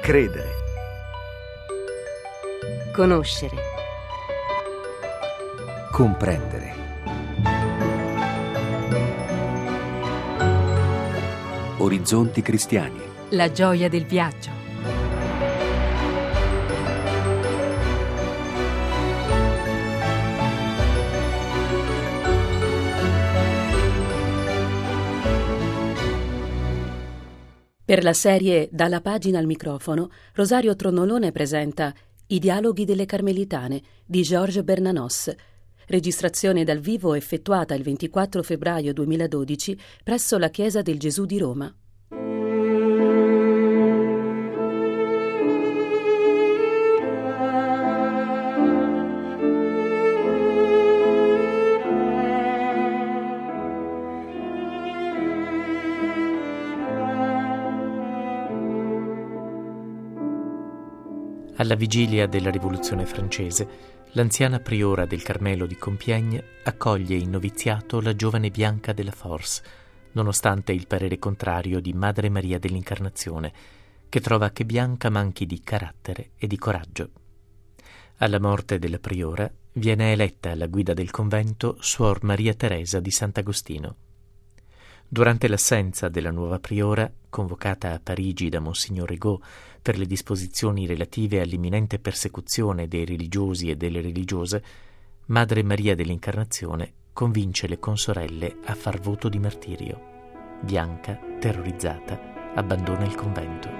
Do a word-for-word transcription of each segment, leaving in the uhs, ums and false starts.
Credere. Conoscere. Comprendere. Orizzonti cristiani. La gioia del viaggio. Per la serie Dalla pagina al microfono, Rosario Tronnolone presenta I dialoghi delle Carmelitane di Georges Bernanos, registrazione dal vivo effettuata il ventiquattro febbraio duemiladodici presso la Chiesa del Gesù di Roma. Alla vigilia della Rivoluzione francese, l'anziana priora del Carmelo di Compiègne accoglie in noviziato la giovane Bianca de la Force, nonostante il parere contrario di Madre Maria dell'Incarnazione, che trova che Bianca manchi di carattere e di coraggio. Alla morte della priora viene eletta alla guida del convento Suor Maria Teresa di Sant'Agostino. Durante l'assenza della nuova priora, convocata a Parigi da Monsignor Rigaud per le disposizioni relative all'imminente persecuzione dei religiosi e delle religiose, Madre Maria dell'Incarnazione convince le consorelle a far voto di martirio. Bianca, terrorizzata, abbandona il convento.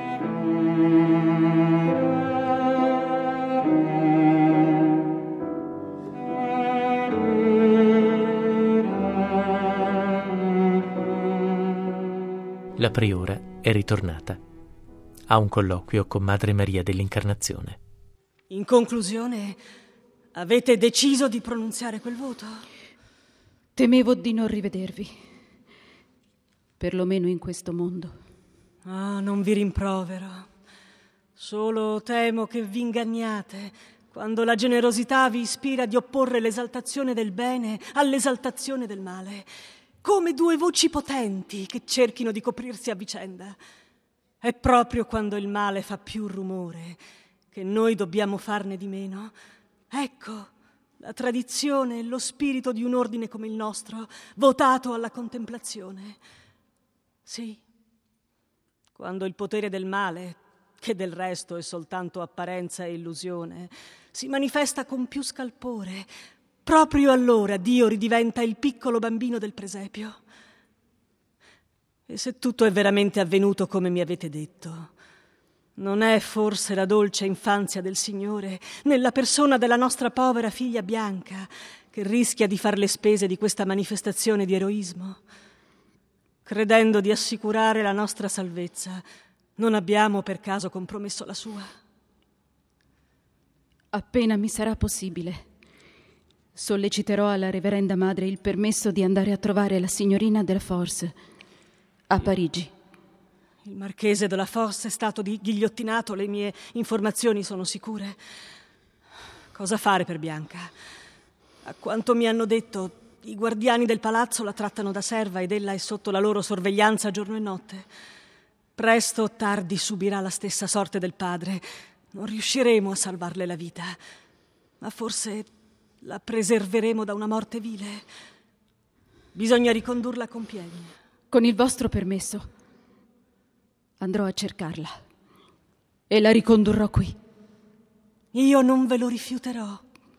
La priora è ritornata. Ha un colloquio con Madre Maria dell'Incarnazione. In conclusione, avete deciso di pronunziare quel voto? Temevo di non rivedervi, perlomeno in questo mondo. Ah, non vi rimprovero. Solo temo che vi inganniate quando la generosità vi ispira di opporre l'esaltazione del bene all'esaltazione del male, come due voci potenti che cerchino di coprirsi a vicenda. È proprio quando il male fa più rumore che noi dobbiamo farne di meno. Ecco, la tradizione e lo spirito di un ordine come il nostro, votato alla contemplazione. Sì, quando il potere del male, che del resto è soltanto apparenza e illusione, si manifesta con più scalpore, proprio allora Dio ridiventa il piccolo bambino del presepio. E se tutto è veramente avvenuto come mi avete detto, non è forse la dolce infanzia del Signore, nella persona della nostra povera figlia Bianca, che rischia di far le spese di questa manifestazione di eroismo? Credendo di assicurare la nostra salvezza, non abbiamo per caso compromesso la sua? Appena mi sarà possibile, solleciterò alla Reverenda Madre il permesso di andare a trovare la signorina de la Force a Parigi. Il marchese de la Force è stato di- ghigliottinato, le mie informazioni sono sicure. Cosa fare per Bianca? A quanto mi hanno detto, i guardiani del palazzo la trattano da serva ed ella è sotto la loro sorveglianza giorno e notte. Presto o tardi subirà la stessa sorte del padre. Non riusciremo a salvarle la vita, ma forse la preserveremo da una morte vile. Bisogna ricondurla a Compiègne. Con il vostro permesso, andrò a cercarla e la ricondurrò qui. Io non ve lo rifiuterò.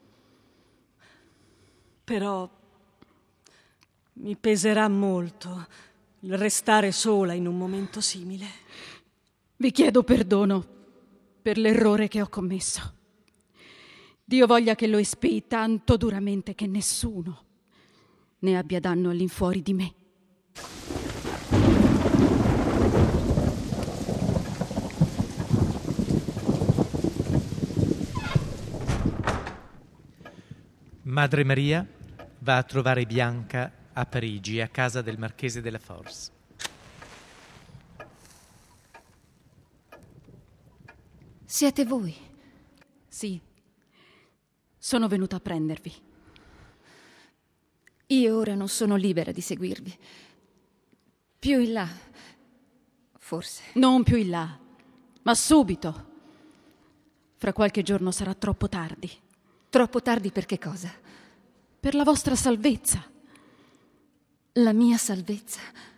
Però mi peserà molto il restare sola in un momento simile. Vi chiedo perdono per l'errore che ho commesso. Dio voglia che lo espii tanto duramente che nessuno ne abbia danno all'infuori di me. Madre Maria va a trovare Bianca a Parigi, a casa del marchese de la Force. Siete voi? Sì, sono venuta a prendervi. Io ora non sono libera di seguirvi. Più in là, forse. Non più in là. Ma subito. Fra qualche giorno sarà troppo tardi. Troppo tardi per che cosa? Per la vostra salvezza. La mia salvezza?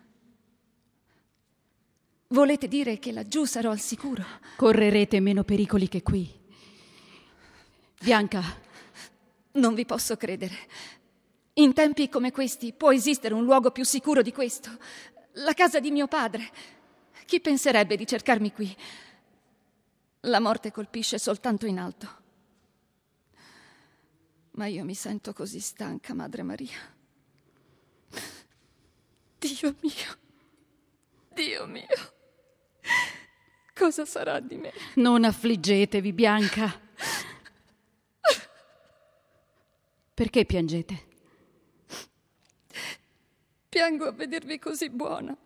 Volete dire che laggiù sarò al sicuro? Correrete meno pericoli che qui. Bianca. Non vi posso credere. In tempi come questi può esistere un luogo più sicuro di questo? La casa di mio padre. Chi penserebbe di cercarmi qui? La morte colpisce soltanto in alto. Ma io mi sento così stanca, Madre Maria. Dio mio, Dio mio, cosa sarà di me? Non affliggetevi, Bianca. Perché piangete? Piango a vedervi così buona.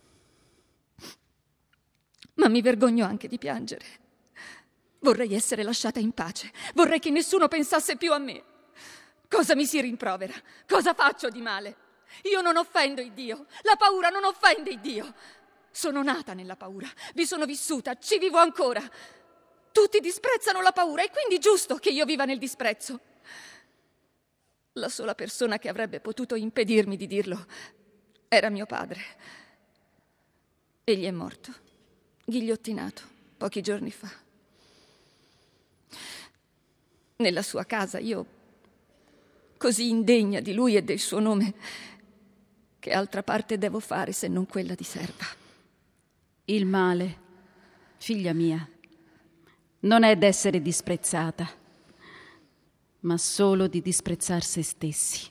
Ma mi vergogno anche di piangere. Vorrei essere lasciata in pace. Vorrei che nessuno pensasse più a me. Cosa mi si rimprovera? Cosa faccio di male? Io non offendo il Dio. La paura non offende il Dio. Sono nata nella paura. Vi sono vissuta. Ci vivo ancora. Tutti disprezzano la paura. È quindi giusto che io viva nel disprezzo. La sola persona che avrebbe potuto impedirmi di dirlo era mio padre. Egli è morto, ghigliottinato, pochi giorni fa. Nella sua casa io, così indegna di lui e del suo nome, che altra parte devo fare se non quella di serva? Il male, figlia mia, non è d'essere disprezzata, ma solo di disprezzar se stessi.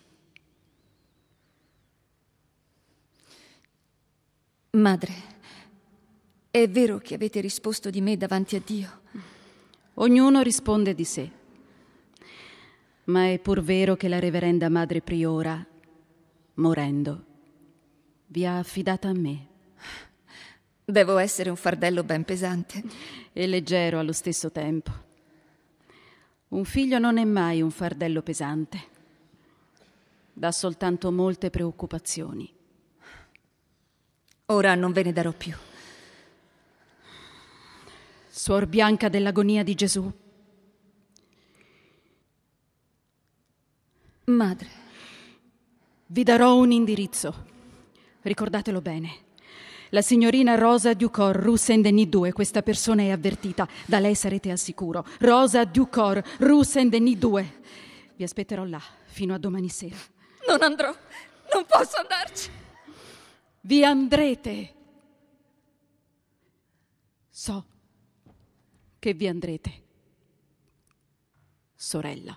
Madre, è vero che avete risposto di me davanti a Dio? Ognuno risponde di sé. Ma è pur vero che la reverenda Madre Priora, morendo, vi ha affidata a me. Devo essere un fardello ben pesante. E leggero allo stesso tempo. Un figlio non è mai un fardello pesante. Dà soltanto molte preoccupazioni. Ora non ve ne darò più. Suor Bianca dell'agonia di Gesù. Madre. Vi darò un indirizzo. Ricordatelo bene. La signorina Rosa Ducor, Rue Saint-Denis due. Questa persona è avvertita. Da lei sarete al sicuro. Rosa Ducor, Rue Saint-Denis due. Vi aspetterò là fino a domani sera. Non andrò. Non posso andarci. Vi andrete. So che vi andrete, sorella.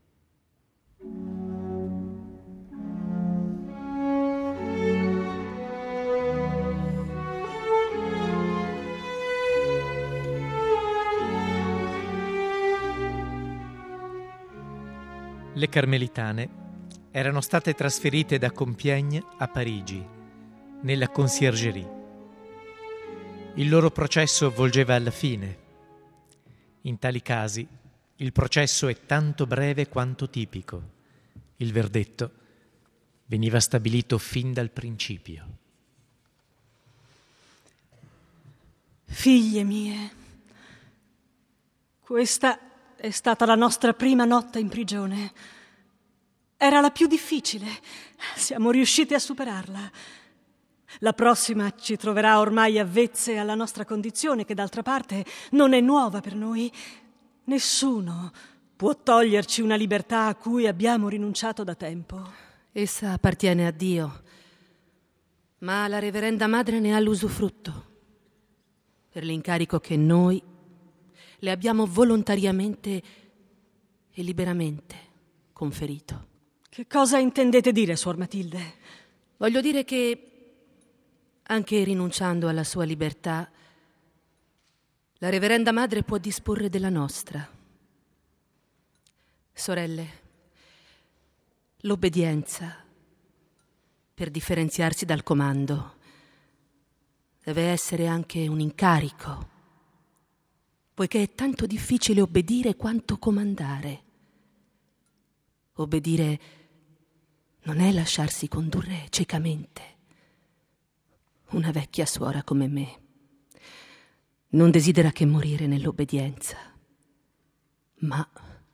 Le Carmelitane erano state trasferite da Compiègne a Parigi, nella conciergerie. Il loro processo volgeva alla fine. In tali casi il processo è tanto breve quanto tipico. Il verdetto veniva stabilito fin dal principio. Figlie mie, questa è stata la nostra prima notte in prigione. Era la più difficile. Siamo riusciti a superarla. La prossima ci troverà ormai avvezze alla nostra condizione, che d'altra parte non è nuova per noi. Nessuno può toglierci una libertà a cui abbiamo rinunciato da tempo. Essa appartiene a Dio, ma la Reverenda Madre ne ha l'usufrutto per l'incarico che noi le abbiamo volontariamente e liberamente conferito. Che cosa intendete dire, Suor Matilde? Voglio dire che anche rinunciando alla sua libertà, la Reverenda Madre può disporre della nostra. Sorelle, l'obbedienza, per differenziarsi dal comando, deve essere anche un incarico, poiché è tanto difficile obbedire quanto comandare. Obbedire non è lasciarsi condurre ciecamente. Una vecchia suora come me non desidera che morire nell'obbedienza, ma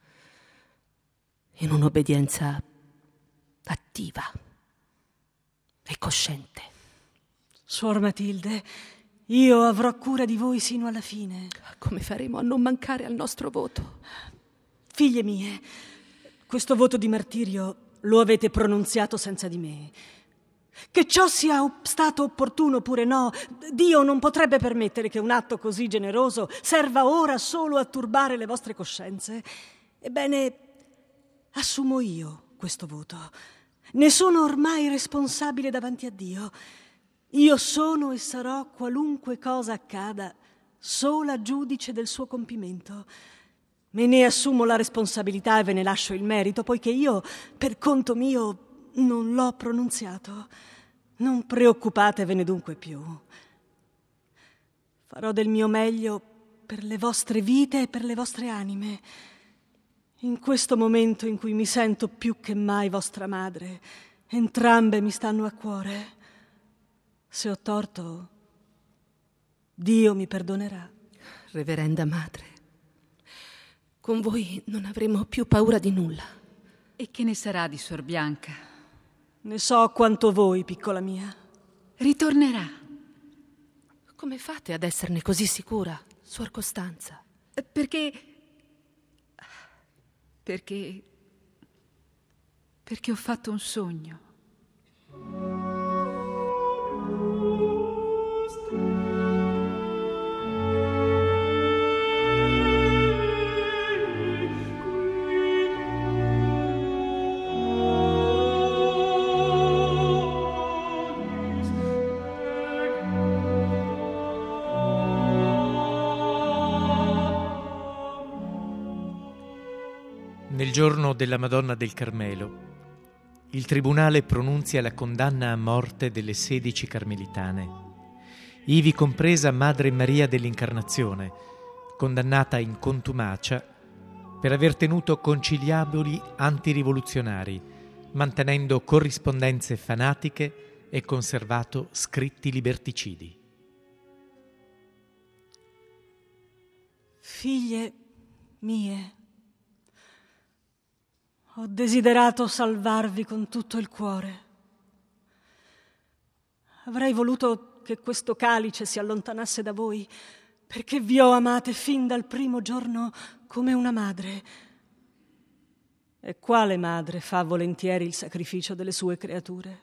in un'obbedienza attiva e cosciente. Suor Matilde, io avrò cura di voi sino alla fine. Come faremo a non mancare al nostro voto? Figlie mie, questo voto di martirio lo avete pronunziato senza di me. Che ciò sia op- stato opportuno oppure no, Dio non potrebbe permettere che un atto così generoso serva ora solo a turbare le vostre coscienze. Ebbene, assumo io questo voto. Ne sono ormai responsabile davanti a Dio. Io sono e sarò, qualunque cosa accada, sola giudice del suo compimento. Me ne assumo la responsabilità e ve ne lascio il merito, poiché io, per conto mio, non l'ho pronunziato. Non preoccupatevene dunque più. Farò del mio meglio per le vostre vite e per le vostre anime. In questo momento in cui mi sento più che mai vostra madre, entrambe mi stanno a cuore. Se ho torto, Dio mi perdonerà. Reverenda madre, con voi non avremo più paura di nulla. E che ne sarà di Suor Bianca? Ne so quanto voi, piccola mia. Ritornerà. Come fate ad esserne così sicura, Suor Costanza? Perché... Perché... Perché ho fatto un sogno. Nel giorno della Madonna del Carmelo, il tribunale pronunzia la condanna a morte delle sedici carmelitane, ivi compresa Madre Maria dell'Incarnazione, condannata in contumacia per aver tenuto conciliaboli antirivoluzionari, mantenendo corrispondenze fanatiche e conservato scritti liberticidi. Figlie mie, ho desiderato salvarvi con tutto il cuore. Avrei voluto che questo calice si allontanasse da voi, perché vi ho amate fin dal primo giorno come una madre. E quale madre fa volentieri il sacrificio delle sue creature?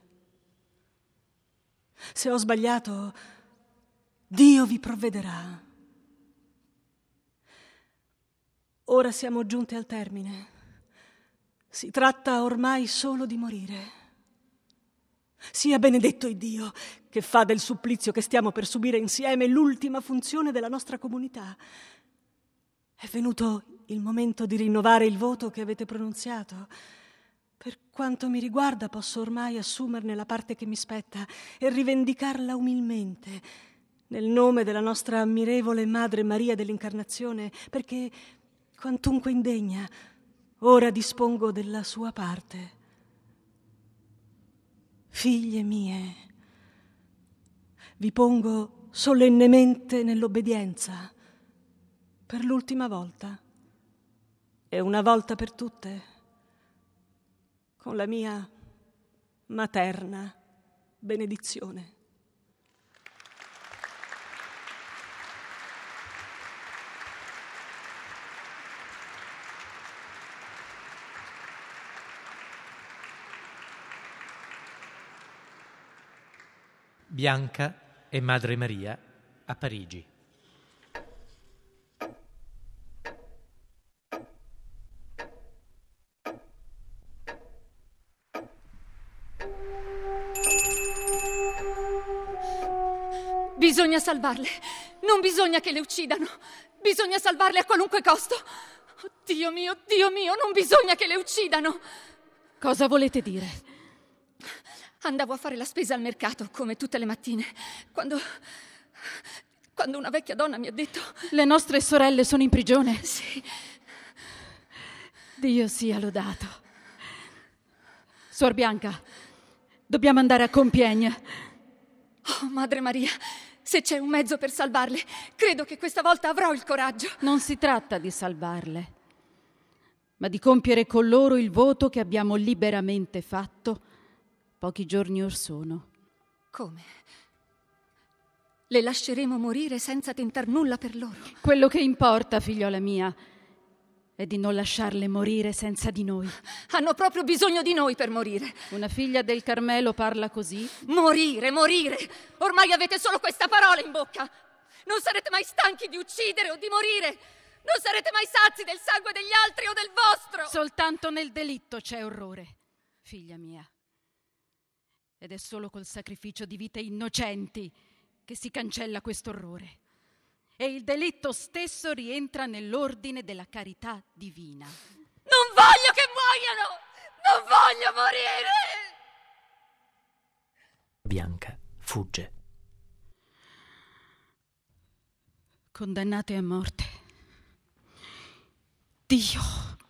Se ho sbagliato, Dio vi provvederà. Ora siamo giunte al termine. Si tratta ormai solo di morire. Sia benedetto il Dio che fa del supplizio che stiamo per subire insieme l'ultima funzione della nostra comunità. È venuto il momento di rinnovare il voto che avete pronunziato. Per quanto mi riguarda, posso ormai assumerne la parte che mi spetta e rivendicarla umilmente nel nome della nostra ammirevole Madre Maria dell'Incarnazione, perché, quantunque indegna, ora dispongo della sua parte. Figlie mie, vi pongo solennemente nell'obbedienza per l'ultima volta e una volta per tutte con la mia materna benedizione. Bianca e Madre Maria a Parigi. Bisogna salvarle. Non bisogna che le uccidano. Bisogna salvarle a qualunque costo. Oh, Dio mio, Dio mio, non bisogna che le uccidano. Cosa volete dire? Andavo a fare la spesa al mercato, come tutte le mattine, quando... quando una vecchia donna mi ha detto... Le nostre sorelle sono in prigione? Sì. Dio sia lodato. Suor Bianca, dobbiamo andare a Compiègne. Oh, Madre Maria, Se c'è un mezzo per salvarle, credo che questa volta avrò il coraggio. Non si tratta di salvarle, ma di compiere con loro il voto che abbiamo liberamente fatto pochi giorni or sono. Come? Le lasceremo morire senza tentar nulla per loro? Quello che importa, figliola mia, è di non lasciarle morire senza di noi. Hanno proprio bisogno di noi per morire. Una figlia del Carmelo parla così? Morire, morire! Ormai avete solo questa parola in bocca! Non sarete mai stanchi di uccidere o di morire! Non sarete mai sazi del sangue degli altri o del vostro! Soltanto nel delitto c'è orrore, figlia mia. Ed è solo col sacrificio di vite innocenti che si cancella questo orrore. E il delitto stesso rientra nell'ordine della carità divina. Non voglio che muoiano! Non voglio morire! Bianca fugge. Condannate a morte. Dio!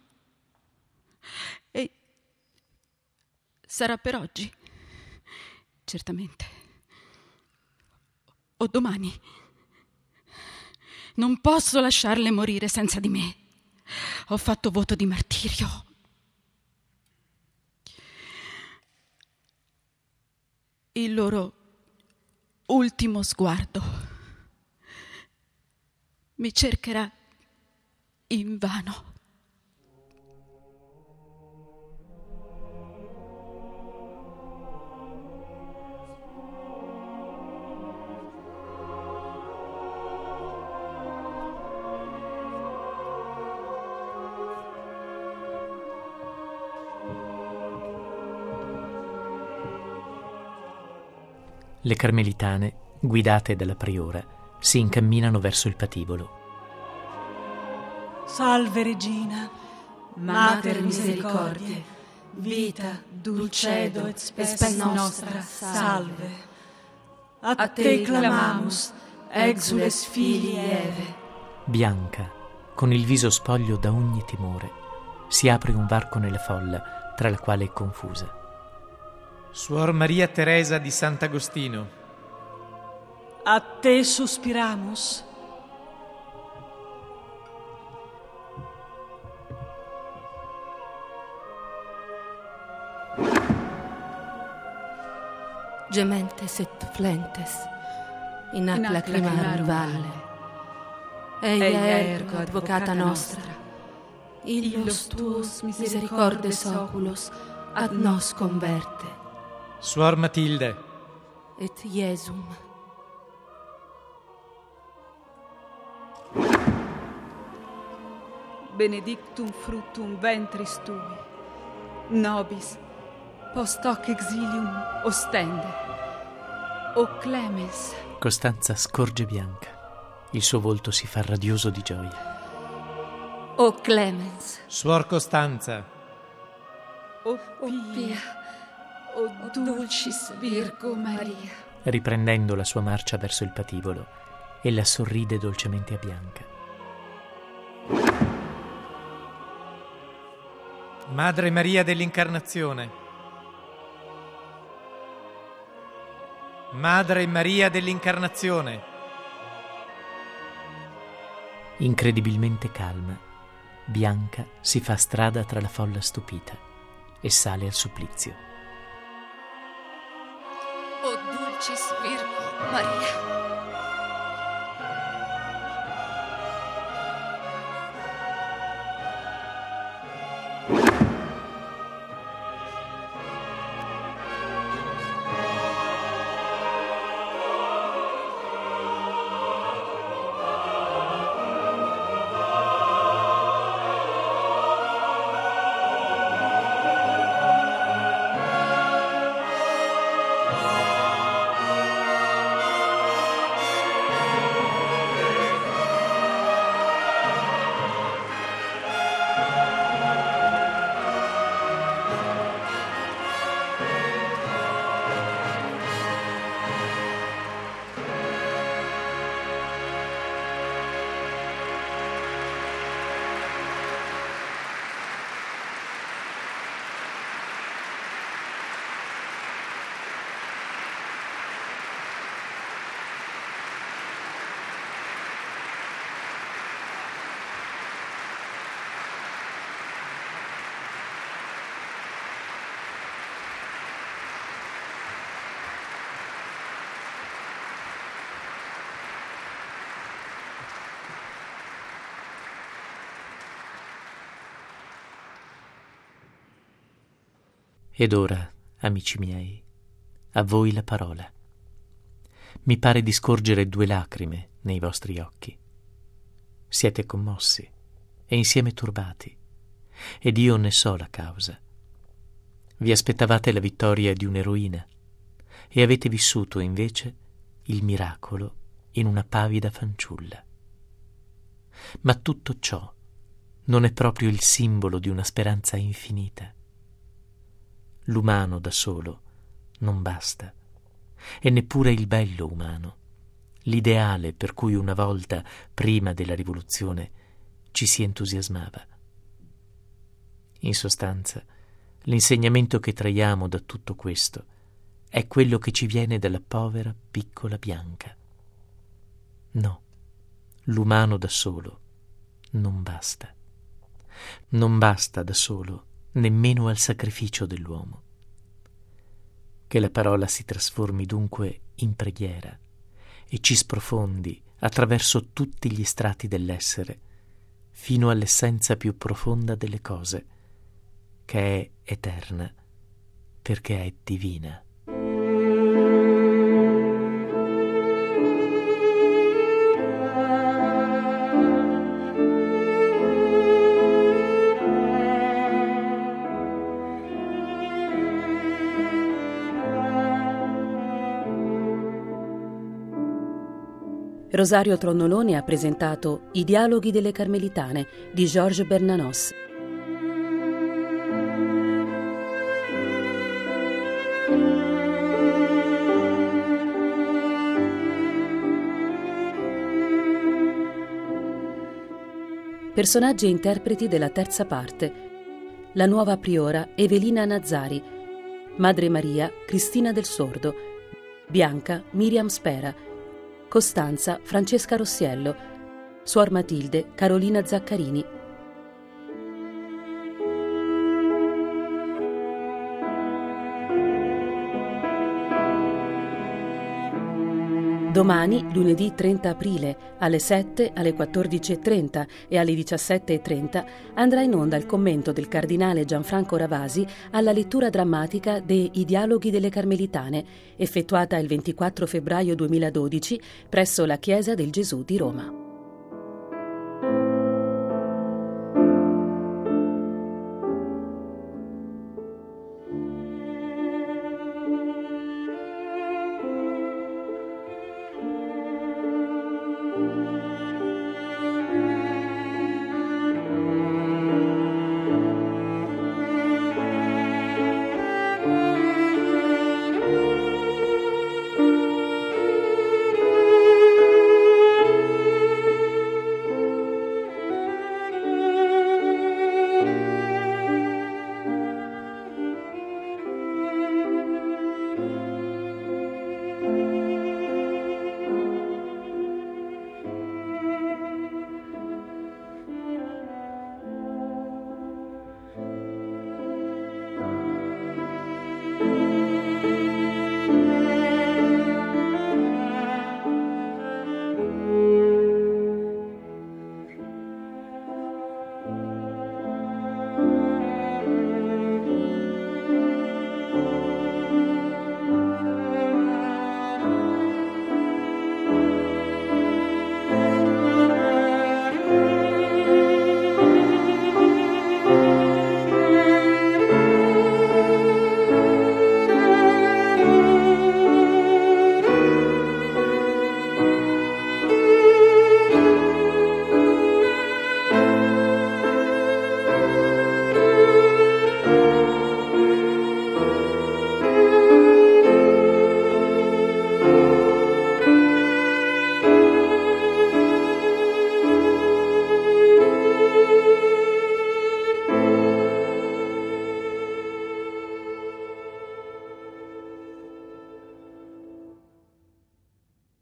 E sarà per oggi, certamente. O domani. Non posso lasciarle morire senza di me. Ho fatto voto di martirio. Il loro ultimo sguardo mi cercherà invano. Le carmelitane, guidate dalla priora, si incamminano verso il patibolo. Salve Regina, Mater misericordiae, vita, dulcedo et spes nostra, salve. A te clamamus, exules filii Eve. Bianca, con il viso spoglio da ogni timore, si apre un varco nella folla, tra la quale è confusa. Suor Maria Teresa di Sant'Agostino. A te sospiramus. Gementes et flentes, in ac lacrimarum valle. Eia ergo advocata nostra, illos tuos misericordes oculos ad nos converte. Suor Matilde. Et Iesum. Benedictum fructum ventris tui, nobis post hoc exilium ostende. O clemens. Costanza scorge Bianca. Il suo volto si fa radioso di gioia. O clemens. Suor Costanza. O O pia. pia. O dulcis Virgo Maria. Riprendendo la sua marcia verso il patibolo, ella sorride dolcemente a Bianca. Madre Maria dell'Incarnazione. Madre Maria dell'Incarnazione. Incredibilmente calma, Bianca si fa strada tra la folla stupita e sale al supplizio. O dulcis Virgo Maria. Ed ora, amici miei, a voi la parola. Mi pare di scorgere due lacrime nei vostri occhi. Siete commossi e insieme turbati, ed io ne so la causa. Vi aspettavate la vittoria di un'eroina e avete vissuto invece il miracolo in una pavida fanciulla. Ma tutto ciò non è proprio il simbolo di una speranza infinita. L'umano da solo non basta, e neppure il bello umano, l'ideale per cui una volta, prima della rivoluzione, ci si entusiasmava. In sostanza, l'insegnamento che traiamo da tutto questo è quello che ci viene dalla povera piccola Bianca. No, l'umano da solo non basta. Non basta da solo nemmeno al sacrificio dell'uomo. Che la parola si trasformi dunque in preghiera e ci sprofondi attraverso tutti gli strati dell'essere, fino all'essenza più profonda delle cose, che è eterna perché è divina. Rosario Tronnolone ha presentato I dialoghi delle Carmelitane di Georges Bernanos. Personaggi e interpreti della terza parte: la nuova priora Evelina Nazzari, Madre Maria Cristina del Sordo, Bianca Miriam Spera, Costanza Francesca Rossiello, Suor Matilde Carolina Zaccarini. Domani, lunedì trenta aprile, alle sette, alle quattordici e trenta e alle diciassette e trenta andrà in onda il commento del cardinale Gianfranco Ravasi alla lettura drammatica de I dialoghi delle Carmelitane, effettuata il ventiquattro febbraio duemiladodici presso la Chiesa del Gesù di Roma.